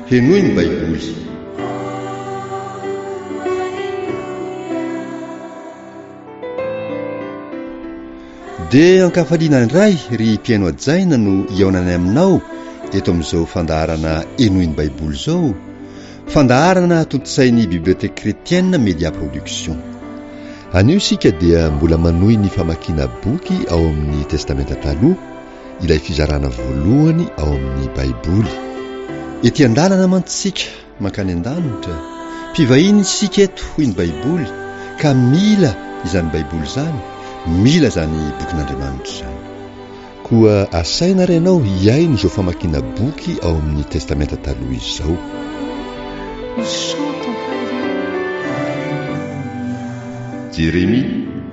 henoy ny baiboly. Dia ankafaliana indray ry mpiaino ajaina no iaonany aminao eto amin'izao fandaharana henoy ny baiboly izao, fandaharana totosain'ny biblioteka kretienne Media Production. Anio isika dia mbola manohy ny famakiana boky ao amin'ny testamenta taloha, ilay fizarana voalohany ao amin'ny baiboly. Ety an-dalana mantsika mankany an-danitra, mpivahiny isika eto hoy ny baiboly, ka mila izany baiboly izany, mila zany bokin'Andriamanitra izany. Koa asaina renao hiaino izao famakiana boky ao amin'ny testamenta taloha izao. Jérémie,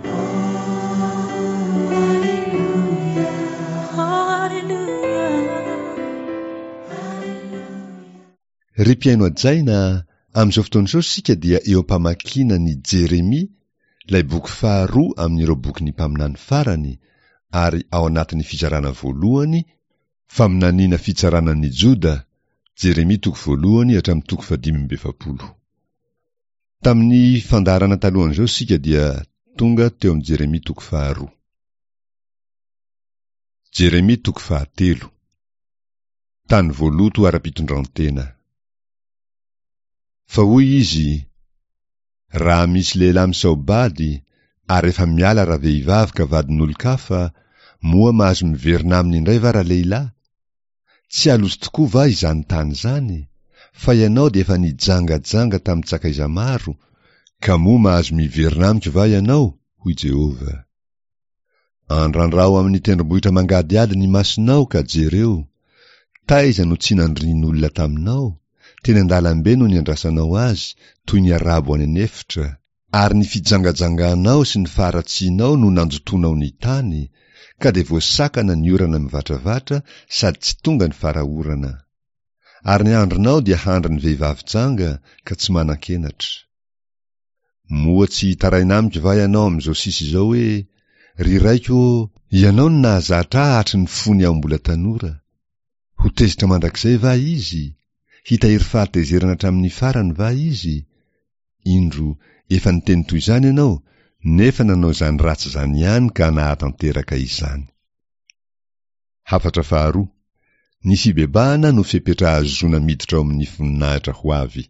ry mpiaino ajaina, amin'izao fotoana izao sika dia eo am-pamakiana ny Jérémie, ilay boky faharoa amin'ireo boky ny mpaminany farany, ary ao anatin'ny fizarana voalohany faminaniana fitsaranan'ny Joda, Jérémie toko voalohany hatramin'ny toko 520. Tamin'ny fandaharana talohan'izao sika dia tonga teo amin'ny Jérémie toko faharoa. Jérémie toko fahatelo. Tany voaloto ara-pitondrantena. Fa hoy izy, raha misy lehilahy misaobady ary efa miala raha vehivavy ka vadin'olon-kafa, moa mahazo miverina aminy indray va raha lehilahy? Tsy alozy tokoa va izany tany izany? Fa ianao dia efa nijangajanga tamin'ny tsakaiza maro, ka moa mahazo miverina amiko va ianao? Hoy Jehova. Andrandrao amin'ny tendrombohitra mangadiady ny masonao ka jereo, taiza no tsy nandrin'olona taminao? Teny an-dalambe no niandrasanao azy, toy ny arabo any anefitra, ary ny fijangajanganao sy ny faharatsianao no nanjotonao ny tany, ka de voasakana ny orana mivantravatra sady tsy tonga ny farahorana. Ary ny andronao dia handry ny vehivavy janga ka tsy manan-kenatra. Moa tsy taraina amiko va ianao amin'izao sisy izao hoe, ry raiko, ianao no nahazatra hatry ny fony aho mbola tanora? Ho tezitra mandrakizay va izy? Hitahiry fahatezerana hatramin'ny farany va izy? Indro efa niteny toy izany ianao, nefa nanao izany ratsy izany ihany ka nahatanteraka izany. Hafatra faharoa. Ny fibebahana no fepetra azona miditra ao amin'ny voninahitra ho avy.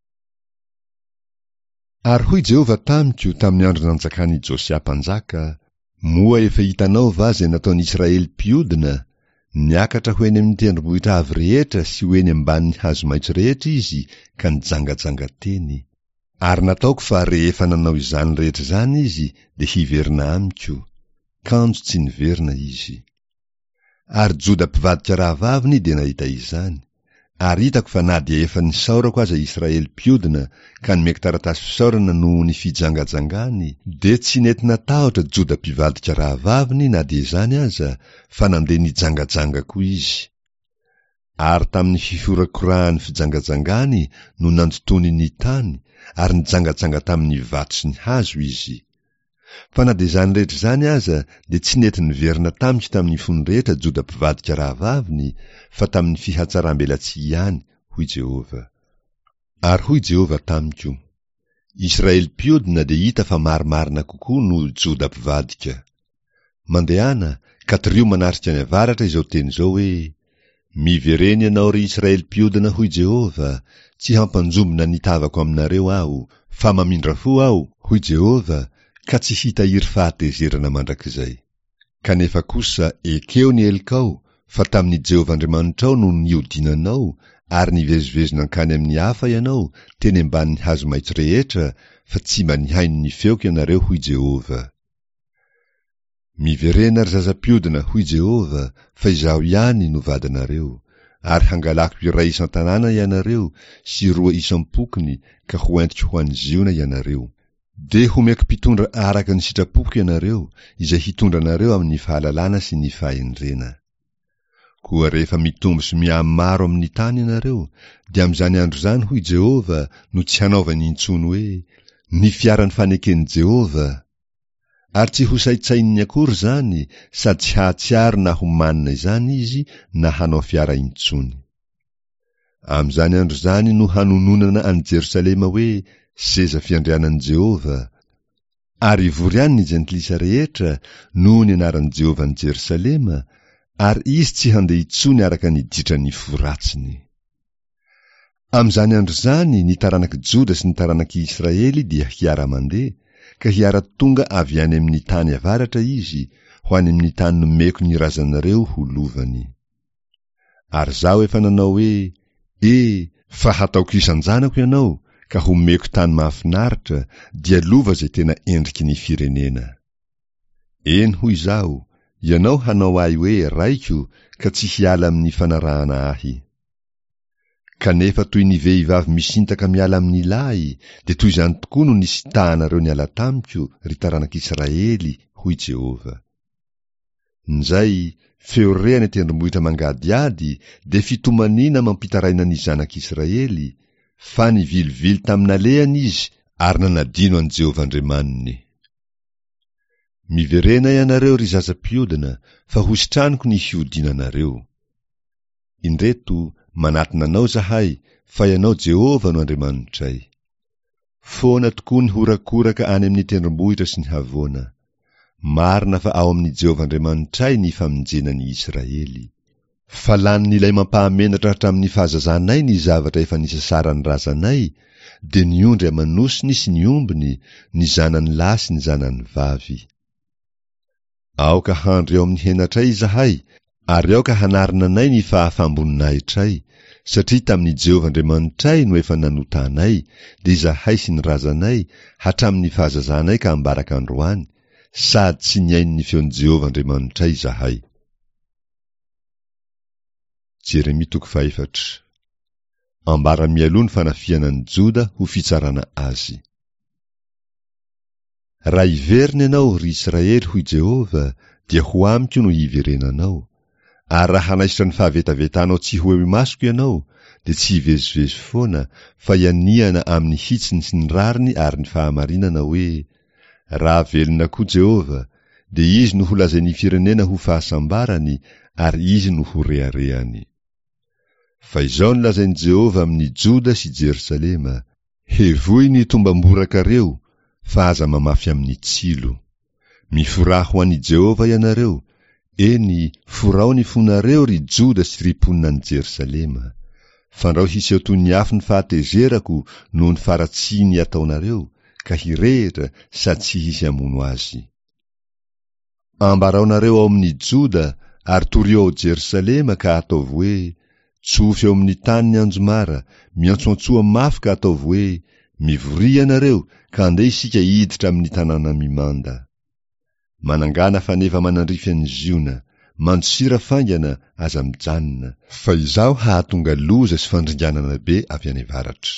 Ary hoy Jehova tamiko tamin'ny andro nanjakany Josia mpanjaka, moa efa hitanao va zay nataon'ny Israely mpiodina, niakatra ho eny amin'ny tendrombohitra avy rehetra sy ho eny ambanin'ny hazo maitso rehetra izy ka nijangajanga teny. Ary nataoko fa rehefa nanao izany rehetra izany izy dia hiverina amiko, kanjo tsy niverina izy. Ary Joda mpivadika rahavaviny dia nahita izany, ary hitako fa na dia efa nisaorako aza Israely mpiodina ka nomeko taratasy fisaorana noho ny fijangajangany, dia tsy nentina tahotra Joda mpivadika rahavaviny na dia izany aza, fa nandeha nijangajanga koa izy. Ary tamin'ny fiforakorahany fijangajangany no nanjotony ny tany, ary nijangajanga tamin'ny vato sy ny hazo izy. Fa na dia izany rehetra izany aza, dia tsy nety niverina tamiko tamin'ny fony rehetra Joda mpivadika rahavaviny, fa tamin'ny fihatsaram-belatsia ihany, hoy Jehova. Ary hoy Jehova tamiko, Israely mpiodina dia hita fa marimarina kokoa no Joda mpivadika. Mandehana, ka torio manarika any avaratra izao teny izao hoe, mivereny ianao ry Israely mpiodina, hoy Jehova, tsy hampanjombona nitavako aminareo aho, fa mamindra fo aho, hoy Jehova, ka tsy hitahiry fahatezerana mandrakizay. Kanefa kosa ekeo ny elikao, fa tamin'ny Jehova Andriamanitrao no niodinanao, ary nivezivezina ankany amin'ny hafa ianao, teny ambanin'ny hazo maitso rehetra, fa tsy mba nihaino ny feoko ianareo, hoy Jehova. Miverena ry zazam-piodina, hoy Jehova, fa izaho ihany no vadinareo, ary hangalako iray isan-tanàna ianareo, sy 2 isam-pokony, ka ho entiko ho anziona ianareo. De homeko mpitondra araka ny sitrapoko ianareo, izay hitondra anareo amin'ny fahalalana sy ny fahendrena. Koa rehefa mitombo sy mihamaro amin'ny tany ianareo, dia amin'izany andro izany, hoy Jehova, no tsy hanaovany intsony hoe, ny fiaran'ny faneken'i Jehova. Ary tsy ho saitsain'ny akory zany, sady tsy hahatsiaro na ho manina izany izy, na hanao fiara intsony. Am'izany andro zany no hanononana any Jerosalema hoe seza fiandrianan'i Jehova, ary vory any ny jentilisa rehetra noho ny anaran'i Jehova ny Jerosalema, ary izy tsy handeha intsony araka ny ditrany foratsiny. Am'izany andro zany ny taranaky Joda sy ny taranaky Israely dia hiara-mandeha, ka hiara-tonga avy any amin'ny tany avaratra izy ho any amin'ny tany nomeko ny razanareo ho lovany. Ary zaho efa nanao hoe, fa hataoko isan-janako ianao ka homeko tany mahafinaritra dia lova zay tena endriky ny firenena. Eny hoy zaho, ianao hanao ahy hoe raiko ka tsy hiala amin'ny fanarahana ahy. Kanefa toy ny vehivavy misintaka miala amin'ny lahy, de toy izany tokoa no nisitahanareo niala tamiko ry taranaki Israely, hoy Jehova. Nzay feo rehany tendrombohitra mangadiady de fitomanina mampitaraina ny zanak'Israely, fa ny vilivily tamin'alehany izy ary nanadino an Jehova Andriamaniny. Miverena ianareo ry zaza-piodina, fa hositraniko ny fiodinanareo. Indreto manatina anao zahay, fa ianao Jehova no Andriamanitray. Foana tokoa ny horakoraka any amin'ny tendrombohitra sy ny havoana. Marina fa ao amin'ny Jehova Andriamanitray ny famonjena ny Israely. Fa lanin'ilay mampahamenatra hatramin'ny fahazazanay ny zavatra efa nisasarany razanay, de niondry amanosiny sy ny ombiny, ny zanany lahy sy ny zanany vavy. Aoka handro eo amin'ny henatray zahay, ary aoka hanarina anay ny fahafamboninahitray, satria tamin'ny Jehova Andriamanitray no efa nanotanay, de zahay sy ny razanay hatramin'ny fahazazanay ka ambaraka androany, sady tsy niainy ny feon'i Jehova Andriamanitray zahay. Jeremia 4. Ambara mialoha ny fanafianan'i Joda ho fitsarana azy. Raha iverina ianao ry Israely hoy Jehova, dia ho amiko no hiverenanao. Ary raha hanaisitra ny fahavetavetanao tsy ho masoko ianao, de tsy hivezivezy foana, fa ianiana amin'ny hitsiny sy ny rariny ary ny fahamarinana hoe, raha velona koa Jehova, de izy no ho lazainy firenena ho fahasambarany, ary izy no ho reharehany. Fa izao no lazainy Jehova amin'ny Joda sy Jerosalema, hevoy ny tombam-borakareo, fa aza mamafy amin'ny tsilo. Mifora ho an'i Jehova ianareo, eny forao ny fonareo ry Joda sy ry mponina ny Jerosalema. Fandrao hiseho toy ny afo ny fahatezerako noho ny faratsiny ataonareo, ka hirehitra sady tsy hisy amono azy. Ambaraonareo ao amin'ny Joda ary torio ao Jerosalema ka ataovy hoe, tsofy eo amin'ny tany ny anjomara, miantsoantsoa mafy ka ataovy hoe, mivory ianareo ka andeha isika hiditra amin'ny tanàna mimanda. Manangana faneva manandrify any ziona, mandosira faingana aza mijanona, fa izao hahatonga loza sy fandringanana be avy any avaratra.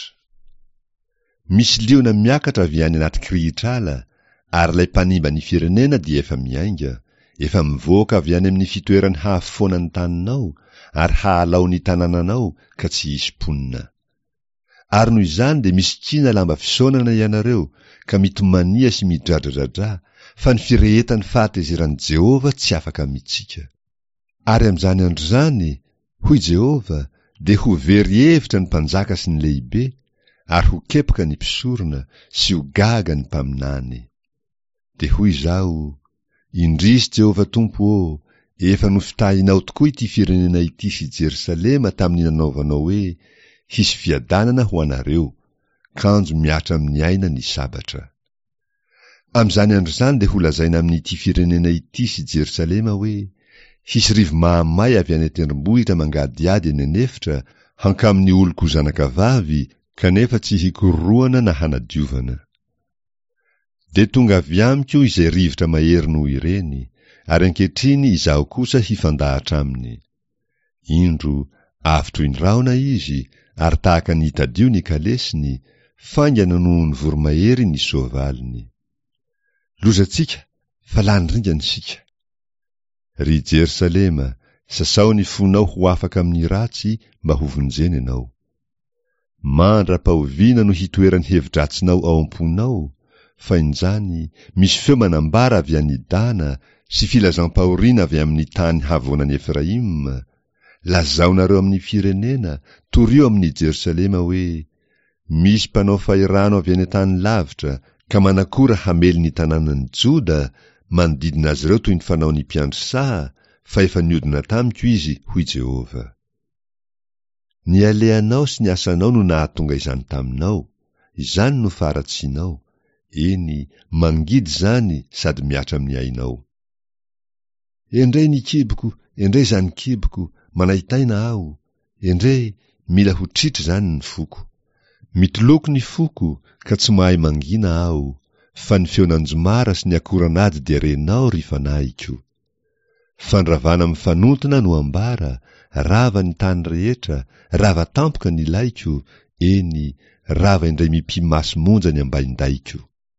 Misy liona miakatra avy any anaty krihitrala, ary lay mpanimba ny firenena dia efa miainga, efa mivoaka avy any amin'ny fitoerany hahafoana ny taninao, ary hahalao ny tanànanao ka tsy hisy mponina. Ary noho izany de misy kina lamba fisaonana ianareo, ka mitomania sy midradradradra, fa ny firehetan'ny fahatezeran'i Jehova tsy afaka mitsika. Ary am'izany andro zany, hoy Jehova, de ho very hevitra ny mpanjaka sy ny lehibe, ary ho kepoka ny mpisorona sy ho gaga ny mpaminany. De hoy zao, indrisy Jehova Tompo efa nofitahinao tokoa ity firenena ity sy Jerosalema tamin'ny nanaovanao hoe, hisy fiadanana ho anareo, kanjo miatra amin'ny aina ny sabatra. Am'izany andro zany de ho lazaina amin'ity firenena ity sy Jerosalema hoe, hisy rivo mahamay avy any tendrombohitra mangadiady eny anefitra, hankamin'ny oloko zanakavavy, kanefa tsy hikororoana na hanadiovana. De tonga avy amiko izay rivotra mahery noho ireny, ary ankehitriny izaho kosa hifandahatra aminy. Indro avitro indraona izy, ary tahaka ny hitadio ny kalesiny, faingana noho ny voromahery ny soavaliny. Lozatsika, fa lanindringana sika. Ry Jerosalema, sasao ny fonao ho afaka amin'ny ratsy mba ho vonjeny ianao. Mandra-pahoviana no hitoerany hevitratsinao ao am-ponao, fa injany misy feo manambara avy any Dana sy filazam-pahoriana avy amin'ny tany havoanan'i Efraim, lazaonareo amin'ny firenena, torio amin'ny Jerosalema hoe misy mpanao fahirano avy any tany lavitra ka manakora hamely ny tanànan'ny Joda manodidina azy ireo toy ny fanaony mpiandry saha, fa efa niodina tamiko izy hoy Jehova. Ny aleanao sy ny asanao no nahatonga izany taminao, izany no faratsianao, eny mangidy zany sady miatra amin'ny ainao. Endre ny kiboko, endre zany kiboko, manahitaina aho, endre mila ho tritry zany ny foko. Mitoloko ny foko ka tsy mahay mangina aho, fa ny feonanjomara sy ny akoran'ady dia renao ry fanaiko. Fandravana mifanotona no ambara, rava ny tany rehetra, rava tampoka ny laiko, eny rava indray mimpimasy monja ny ambaindaiko.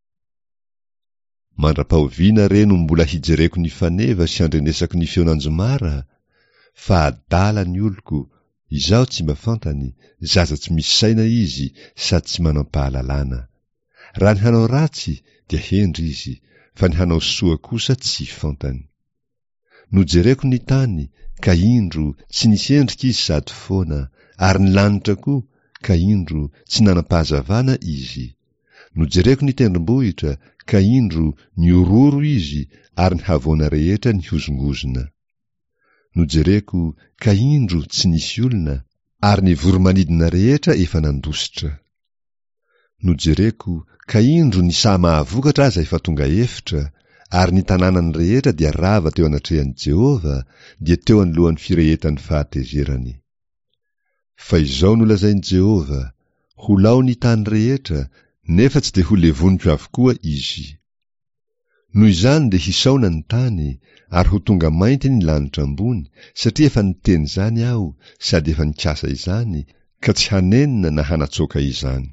Mandra-pahoviana reno mbola hijereko ny faneva sy andrenesako ny feonanjomara, fa adala ny oloko, izaho tsy mba fantany, zaza tsy misy saina izy sady tsy manam-pahalalana. Raha ny hanao ratsy dia hendry izy, fa ny hanao soa kosa tsy fantany. Nojereko ny tany, ka indro tsy nisy endrika izy sady foana, ary ny lanitra koa, ka indro tsy nanam-pahazavana izy. Nojereko ny tendrombohitra, ka indro niororo izy, ary ny havoana rehetra nihozongozona. Nojereko, ka indro tsy nisy olona, ary ny voromanidina rehetra efa nandositra. Nojereko, ka indro ny saha mahavokatra aza efa tonga efitra, ary ny tanànany rehetra dia rava teo anatrehan'i Jehova, dia teo anoloan'ny firehetan'ny fahatezerany. Fa izao nolazain'i Jehova, ho lao ny tany rehetra, nefa tsy dia ho levoniko avokoa izy. Noho izany dia hisaona ny tany, ary ho tonga mainty ny lanitra ambony, satria efa niteny izany aho, sady efa nikasa izany, ka tsy hanenina na hanatsoaka izany.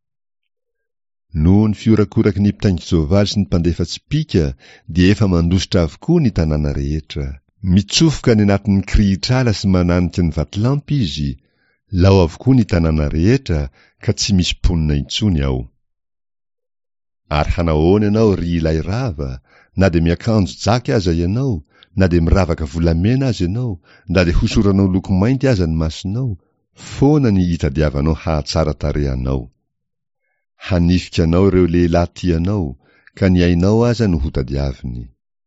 Noho ny fiorakoraky ny mpitaingin-tsoavaly sy ny mpandefa tsipika, dia efa mandositra avokoa ny tanàna rehetra. Mitsofoka ny anatin'ny krihitr'ala sy mananika ny vatolampy izy, lao avokoa ny tanàna rehetra, ka tsy misy mponina intsony ao. Ary hanahoana ianao ry ilay rava, na dia miakanjo jaky aza ianao, na dia miravaka volamena aza ianao, na dia hosoranao loko mainty aza ny masonao, foana ny hitadiavanao hahatsara tarehanao. Hanifika anao ireo lehilahy tianao, ka ny ainao aza no hotadiaviny.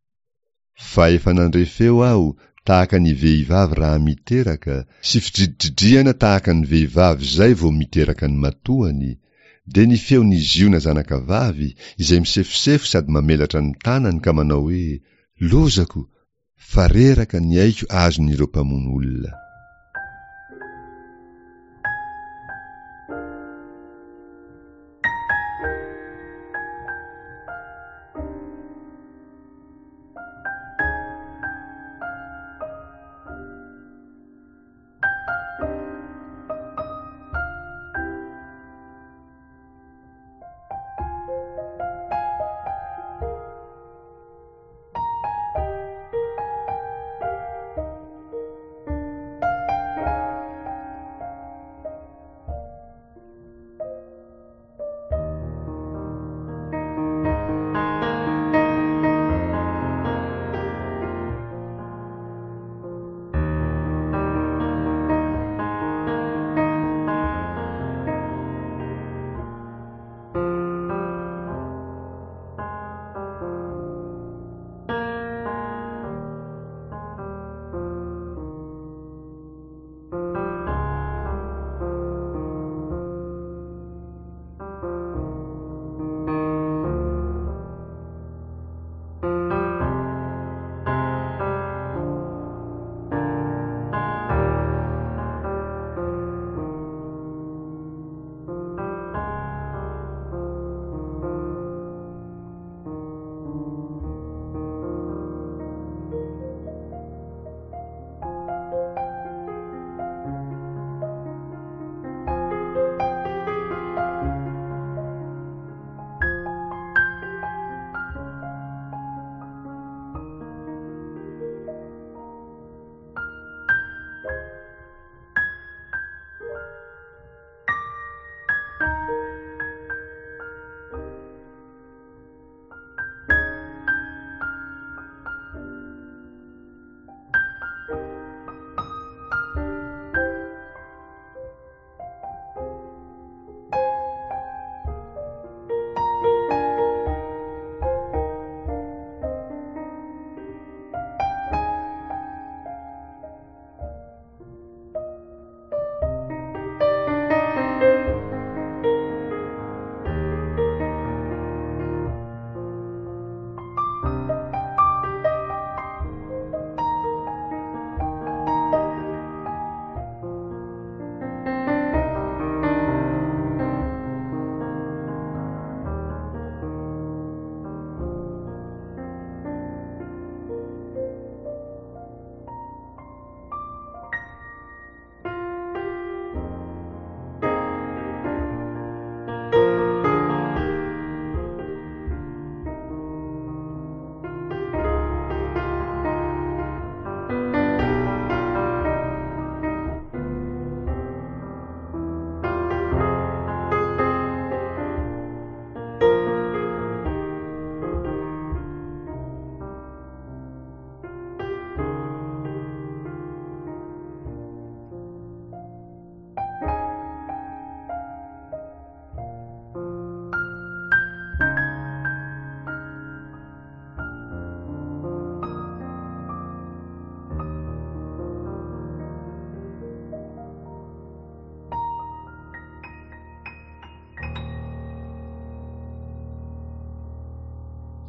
Fa efa nandrefeo aho tahaka ny vehivavy raha miteraka, sy fidridridriana tahaka ny vehivavy zay vao miteraka ny matoany, dia ny feo ny ziona zanakavavy izay misefosefo sady mamelatra ny tanany ka manao hoe lozako, fa reraka ny aiko azon'ireo mpamono olona.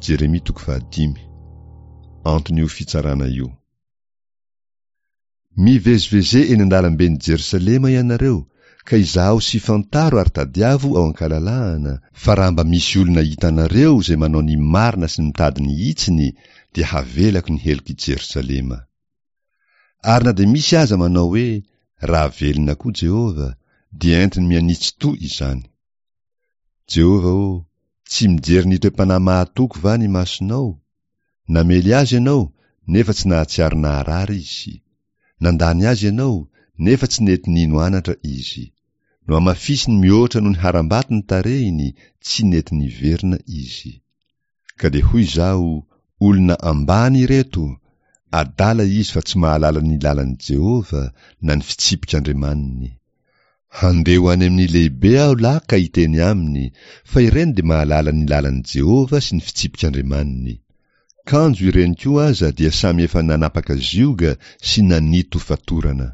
Jeremia 5:5. Anton'io fitsarana io. Mivezivezé eny andalam-ben'i Jerosalema ianareo, ka izaho sy fantaro ary tadiavo ao ankalalahana, fa raha mba misy olona hitanareo izay manao ny marina sy mitady ny hitsiny, dia havelako ny heloko i Jerosalema. Ary na dia misy aza manao hoe, raha velona koa Jehova, dia entiny mianitsy toy izany. Jehova tsy mijery ny toe-panahy mahatoko va ny masonao? Namely azy ianao, nefa tsy nahatsiaro naharary izy. Nandany azy ianao, nefa tsy nety nino anatra izy. No amafisiny mihoatra no ny harambaty ny tarehiny, tsy nety niverina izy. Ka dia hoy izaho, olona ambany ireto, adala izy fa tsy mahalala ny lalan'i Jehova na ny fitsipik'Andriamaniny. Handeho any amin'ny lehibe aho lahy ka hiteny aminy, fa ireny dia mahalala ny lalan'i Jehova sy ny fitsipik'Andriamaniny. Kanjo ireny koa aza dia samy efa nanapaka zioga sy nanito fatorana.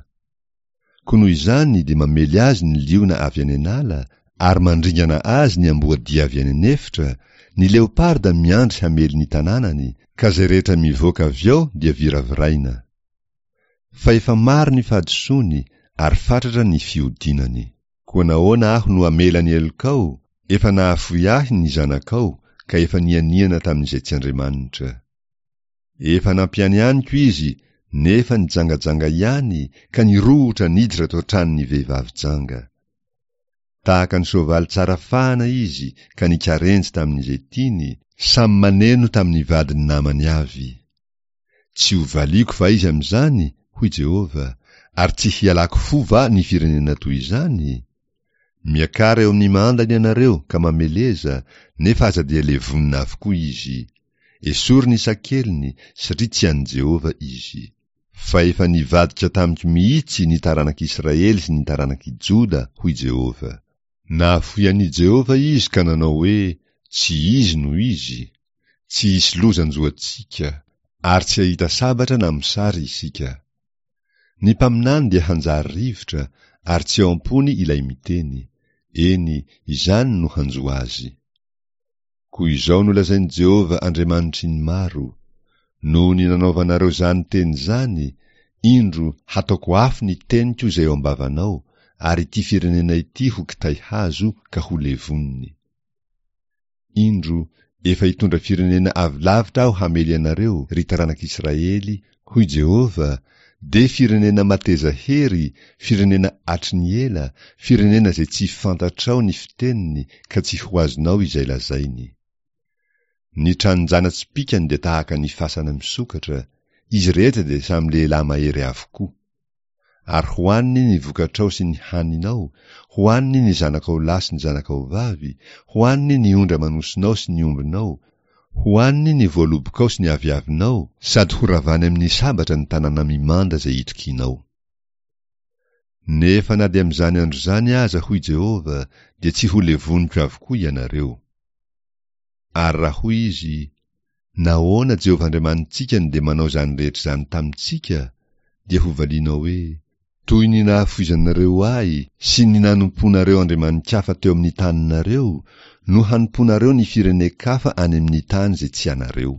Koa noho izany dia mamely azy ny liona avy any an'ala, ary mandringana azy ny amboadia avy any an'efitra, ny leoparda miandry hamely ny tanànany, ka zay rehetra mivoaka avy ao dia viraviraina. Fa efa maro ny fahadisoany, ary fatratra ny fiodinany. Koa nahoana aho no amela ny elokao, efa nahafoy ahy ny zanakao, ka efa nianiana tamin'izay tsy Andriamanitra. Efa nampiany aniko izy, nefa nijangajanga ihany, ka nirohotra niditra tao tranon'ny vehivavy janga. Tahaka ny soavaly tsara fahana izy, ka nikarenjy tamin'izay tiany, samy maneno tamin'ny vadiny namany avy. Tsy ho valiko va izy amin'izany, hoy Jehova, ary tsy hialako fo va ny firenena toy izany? Miakara eo amin'ny mandany ianareo ka mameleza, nefa aza dia levonina avokoa izy. Esoriny isan-keliny, satria tsy an'i Jehova izy. Fa efa nivadika tamiko mihitsy ny taranak'Israely sy ny taranak'i Joda, hoy Jehova. Nahafoy an'i Jehova izy ka nanao hoe, tsy izy no izy. Tsy hisy lozan-joantsika, ary tsy hahita sabatra na misary isika. Ny mpaminany dia hanjary rivotra, ary tsy ao am-pony ilay miteny. Eny, izany no hanjo azy. Koa izao no lazain'i Jehova Andriamanitry ny maro. Noho ny nanaovanareo zany teny zany, indro hataoko afo ny teniko izay ao am-bavanao, ary ity firenena ity ho kitay hazo ka ho levoniny. Indro efa hitondra firenena avy lavitra aho hamely anareo, ry taranak'Israely, hoy Jehova, de firenena mateza hery, firenena atry ny ela, firenena zay tsy fantatrao ny fiteniny, ka tsy ho azonao izay lazainy. Ny tranonjanatsipikany dia tahaka ny fasana misokatra, izy rehetra dia samy lehilahy mahery avokoa. Ary hoaniny ny vokatrao sy ny haninao, hoaniny ny zanakao lahy sy ny zanakao vavy, hoaniny ny ondra manosonao sy ny ombinao, hoaniny ny voalobokao sy ny aviavinao, sady horavany amin'ny sabatra ny tanàna mimanda zay hitrikinao. Nefa na dia amin'izany andro zany aza, hoy Jehova, dia tsy ho levoniko avokoa ianareo. Ary raha hoy izy, nahoana Jehova Andriamanitsika dia manao zany rehetra zany tamintsika, dia ho valinao hoe, toy ny nahafoizanareo ahy sy ny nanomponareo andriamanikafa teo amin'ny taninareo, no hanomponareo ny firenen-kafa any amin'ny tany zay tsy anareo.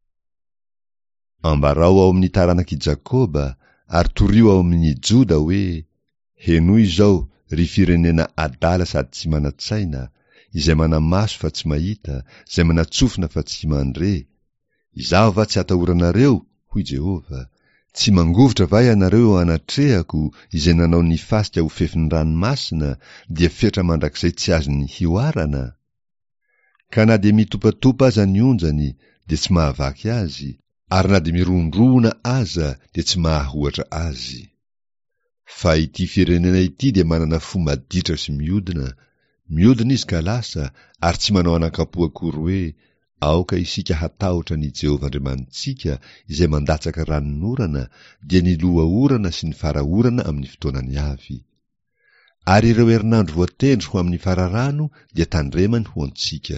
Ambarao ao amin'ny taranak'i Jakoba, ary torio ao amin'ny Joda hoe, henoy izao ry firenena adala sady tsy manatsaina, izay manamaso fa tsy mahita, izay manatsofina fa tsy mandre. Izaho va tsy atahoranareo, hoy Jehova, tsy mangovotra va ianareo anatrehako, izay nanao ny fasika ho fefin'ny ranomasina, dia fetra mandrakizay tsy azony hioarana? Ka na dia mitopatopa aza ny onjany, dia tsy mahavaky azy, ary na dia mirondrona aza, dia tsy mahahoatra azy. Fa ity firenena ity dia manana fo maditra sy miodina izy ka lasa, ary tsy manao anakapo akory hoe, aoka isika hatahotra ny Jehova Andriamanitsika, izay mandatsaka ranon'orana, dia ny loha-orana sy ny fara-orana amin'ny fotoanany avy. Ary ireo herinandro voatendry ho amin'ny fararano, dia tandremany ho antsika.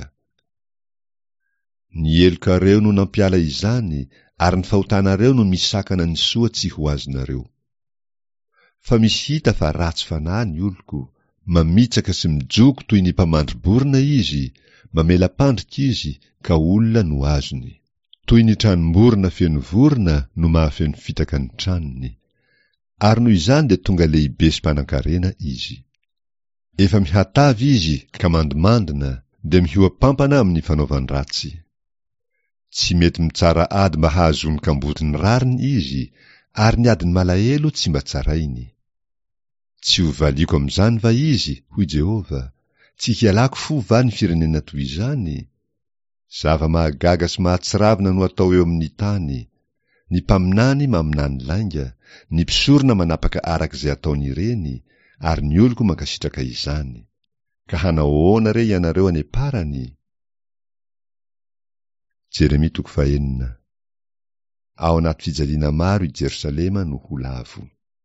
Ny elokareo no nampiala izany, ary ny fahotanareo no misakana ny soa tsy ho azonareo. Fa misy hita fa ratsy fanahy ny oloko, mamitsaka sy mijoko toy ny mpamandry-borona izy, mamela pandrika izy ka olona no azony. Toy ny tranom-borona feno vorona no mahafeno fitaka ny tranony. Ary noho izany dia tonga lehibe sy mpanankarena izy. Efa mihatavy izy ka mandimandina, dia mihoampampana amin'ny fanaovany ratsy. Tsy mety mitsara ady mba hahazony kambotiny rariny izy, ary ny adiny malahelo tsy mba tsarainy. Tsy ho valiko amin'izany va izy, hoy Jehova, tsy hialako fo va ny firenena toy izany? Zava-mahagaga sy mahatsiravina no atao eo amin'ny tany. Ny mpaminany maminany lainga, ny mpisorona manapaka arak'izay ataony ireny, ary ny oloko mankasitraka izany. Ka hanahoana re ianareo any aparany? Jeremia 4. Ao anaty fijaliana maro i Jerosalema no ho lavo.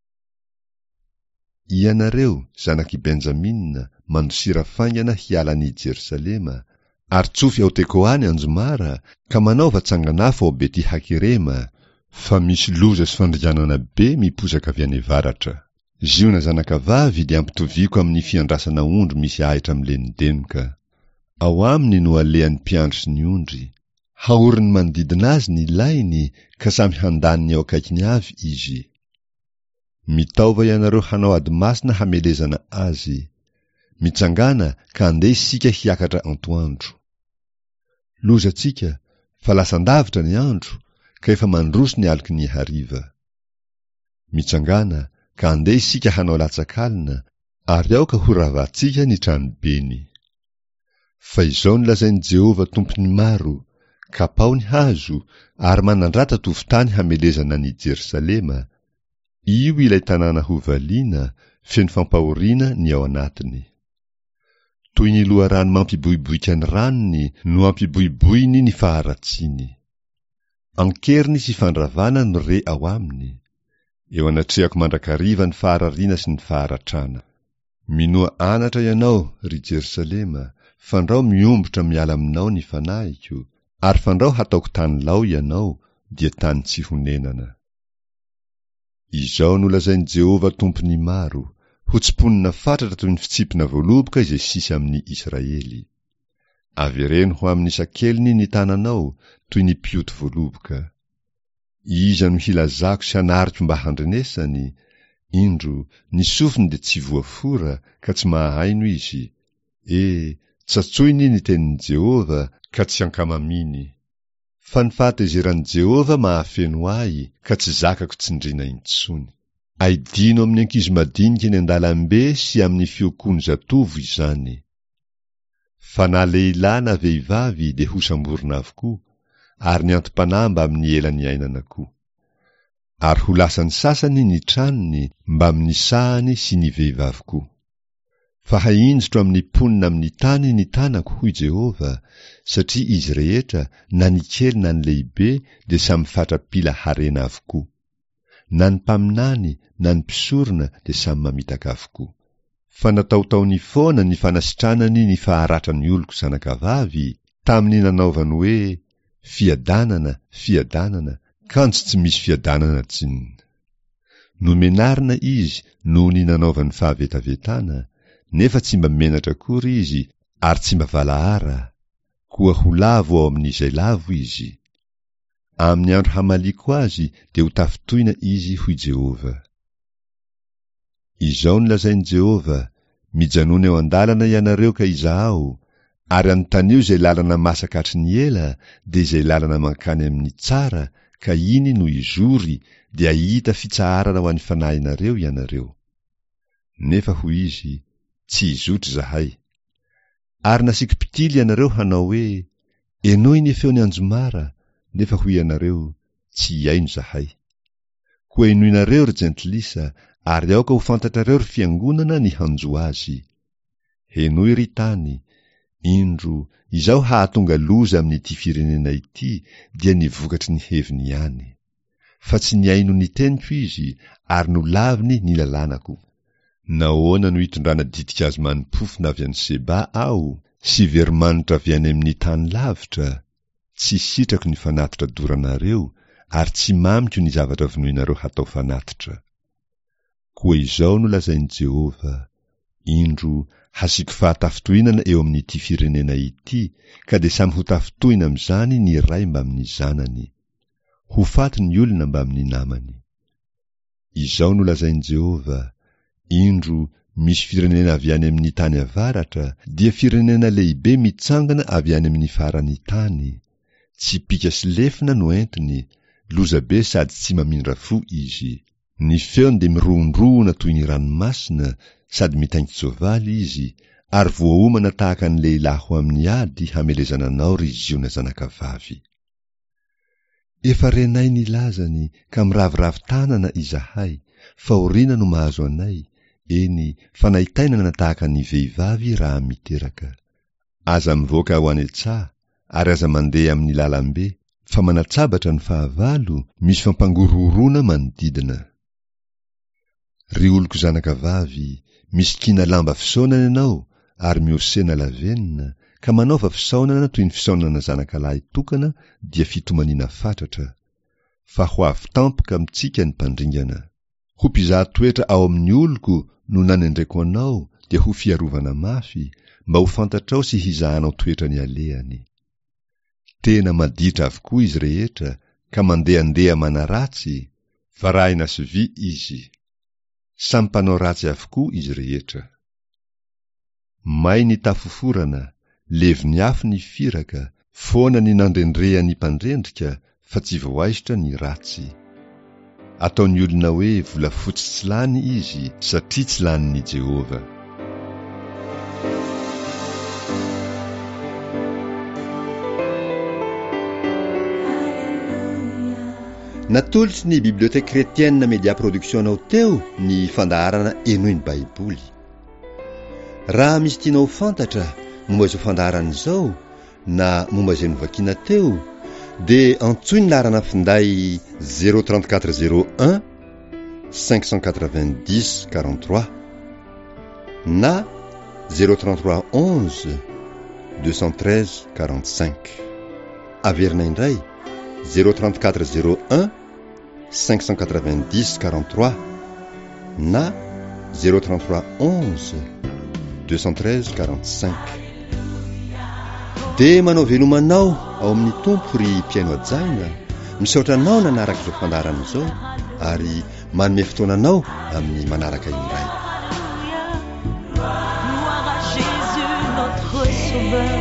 Ianareo, zanaky Benjaminina, mandosira faingana hialan'i Jerosalema, ary tsofy ao Tekoany anjomara, ka manaova tsanganafo ao Bety Hakerema, fa misy loza sy fandrianana be miposaka avy any avaratra. Ziona zanakavavy dia ampitoviko amin'ny fiandrasana ondry misy ahitra milenodenoka. Ao aminy no alehan'ny mpiandry sy ny ondry. Haoriny manodidina azy ny lainy, ka samy handaniny ao akaikiny avy izy. Mitaova ianareo hanao ady masina hamelezana azy. Mitsangana ka andeha isika hiakatra antoandro. Lozatsika, fa lasan-davitra ny andro, ka efa mandroso ny aliky ny hariva. Mitsangana ka andeha isika hanao latsakalina, ary ao ka ho ravatsika ny tranobeny. Fa izao ny lazain'i Jehova tompony maro, kapao ny hazo, ary manandrata tovotany hamelezana ny Jerosalema. Io ilay tanàna hovaliana, feno fampahoriana ny ao anatiny. Toy ny loharano mampiboiboika ny ranony no ampiboiboiny ny faharatsiny. Ankeriny sy fandravana no re ao aminy. Eo anatrehako mandrakariva ny faharariana sy ny faharatrana. Minoa anatra ianao, ry Jerosalema, fandrao miombotra miala aminao ny fanahiko, ary fandrao hataoko tany lao ianao, dia tany tsy honenana. Izao no lazain'i Jehova tompony maro, ho tsiponina fatratra toy ny fitsipina voaloboka izay sisy amin'ny Israely. Avereno ho amin'ny sakeliny ny tananao toy ny pioty voaloboka. Iza no hilazako sy hanariko mba handrenesany? Indro ny sofiny dia tsy voafora ka tsy mahaino izy. Tsatsoiny ny tenin'i Jehova ka tsy ankamaminy. Fa ny fahatezeran'i Jehova mahafeno ahy ka tsy zakako tsindrina intsony. Aidino amin'ny ankizy madinika ny andalambe sy amin'ny fiokon'ny zatovo izany. Fa na lehilahy na vehivavy dia ho samborina avokoa, ary ny antom-panamba amin'ny elan'ny ainana koa. Ary ho lasany sasany ny tranony mba amin'ny sahany sy ny vehivavy koa. Fa hainjotro amin'ny ponina amin'ny tany ny tanako, hoy Jehova, satria izy rehetra, na ny kely na ny lehibe, dia samy fatrapila harena avokoa. Na ny mpaminany, na ny mpisorona, dia samy mamitaka avokoa. Fa nataotaony foana ny fanasitranany ny faharatra ny oloko zanakavavy, tamin'ny nanaovany hoe, fiadanana, fiadanana, kanjo tsy misy fiadanana tsinona. Nomenarina izy noho ny nanaovany fahavetavetana, nefa tsy mba menatra akory izy, ary tsy mba valahara, koa ho lavo ao amin'izay lavo izy. Amin'ny andro hamaliko azy, dia ho tafitoina izy, hoy Jehova. Izao ny lazain'i Jehova, mijanona eo andalana ianareo ka izaho, ary anontanio izay lalana masakatry ny ela, dia izay lalana mankany amin'ny tsara, ka iny no izory, dia hita fitsaharana ho an'ny fanahinareo ianareo. Nefa hoy izy, tsy izotry zahay. Ary nasiky pitily ianareo hanao hoe, enoy ny feony anjomara, nefa hoy ianareo, tsy iaino zahay. Koa enoinareo ry jentilisa, ary aoka ho fantatrareo ry fiangonana ny hanjo azy. Henoy ry tany, indro izao hahatonga loza amin'ity firenena ity, dia ny vokatry ny heviny ihany. Fa tsy niaino ny teniko izy, ary no laviny ny lalànako. Nahoana no hitondrana ditika azy manimpofona avy any Seba aho, sy verimanitra avy any amin'ny tany lavitra? Tsy sitrako ny fanatitra doranareo, ary tsy mamiko ny zavatra vonoinareo hatao fanatitra. Koa izao no lazain'i Jehova, Indro hasiko fahatafotoinana eo amin'ity firenena ity, ka de samy ho tafotoina amin'izany ny ray mba amin'ny zanany, ho faty ny olona mba amin'ny namany. Izao no lazain'i Jehova, indro misy firenena avy any amin'ny tany avaratra, dia firenena lehibe mitsangana avy any amin'ny farany tany. Tsy pika sy lefina no entiny, loza be sady tsy mamindra fo izy. Ny feony de mirohondrohona toy ny ranomasina, sady mitaingitsy soavaly izy, ary voaomana tahaka ny lehilahy ho amin'ny ady hamelezana anao ry ziona zanakavavy. Efa renay nilazany ka miraviravy tanana izahay, fa oriana no mahazo anay, eny fa nahitainana tahaka ny vehivavy raha miteraka. Aza mivoaka ho any an-tsaha, ary aza mandeha amin'ny lalambe, fa manatsabatra ny fahavalo, misy fampangororona manodidina. Ry oloko zanakavavy, misy kina lamba fisaonana ianao, ary miosena lavenina, ka manaova fisaonana toy ny fisaonana zanakalahy tokana, dia fitomaniana fatratra. Fa ho avy tampoka mitsika ny mpandringana. Ho mpizaha-toetra ao amin'ny oloko no nanendreko anao, dia ho fiarovana mafy, mba ho fantatrao sy hizahanao toetra ny alehany. Tena maditra avokoa izy rehetra, ka mandehandeha manaratsy, varahina sy vy izy. Samy mpanao ratsy avokoa izy rehetra. May ny tafoforana, levi ny afo ny firaka, foana ny nandrendrea ny mpandrendrika, fa tsy voaisitra ny ratsy. Ataony olona hoe volafotsy tsy lany izy, satria tsy lanin'i Jehova. Natolotsy ny biblioteka kretienne Media Production anao teo ny fandaharana enoy ny Baiboly. Raha misy tianao fantatra momba izao fandaharana izao na momba izay novakiana teo, dia antsoiny laharana finday 03401 590 43 na 03311 213 45. Averina indray 03401 590 43 na 03311 213 45. Dia manao velomanao ao amin'ny tompo ry mpiaino ajaina, misaotra anao nanaraka izao fandaharana izao, ary manome fotoananao amin'ny manaraka indray. Gloire à Jésus notre sauveur.